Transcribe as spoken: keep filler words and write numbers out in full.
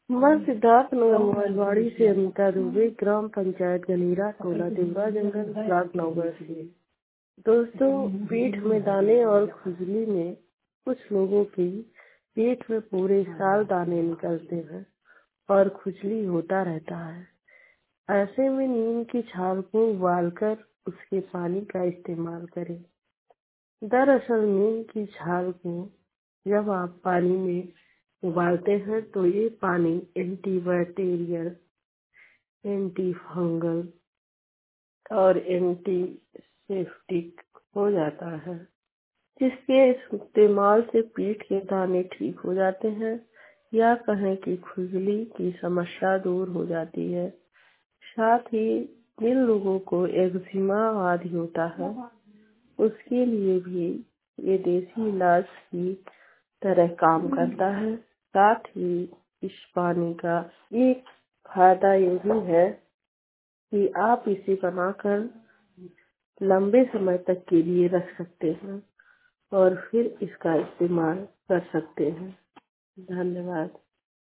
मैं सिद्धार्थनगर मोबाइलवाड़ी से अमिता दुबे, ग्राम पंचायत गनीरा, टोला देवरा जंगल, ब्लॉक नौगढ़ से। दोस्तों, पेट में दाने और खुजली में कुछ लोगों की पेट में पूरे साल दाने निकलते हैं और खुजली होता रहता है। ऐसे में नीम की छाल को उबालकर उसके पानी का इस्तेमाल करें। दरअसल नीम की छाल को जब आप पानी में उबालते हैं तो ये पानी एंटीबैक्टीरियल, एंटी फंगल और एंटीसेप्टिक हो जाता है, जिसके इस्तेमाल से पेट के दाने ठीक हो जाते हैं या कहें कि खुजली की समस्या दूर हो जाती है। साथ ही जिन लोगों को एक्जिमा आदि होता है उसके लिए भी ये देसी इलाज की तरह काम करता है। साथ ही इस पानी का एक फायदा ये भी है कि आप इसे बनाकर लंबे समय तक के लिए रख सकते हैं और फिर इसका इस्तेमाल कर सकते हैं। धन्यवाद।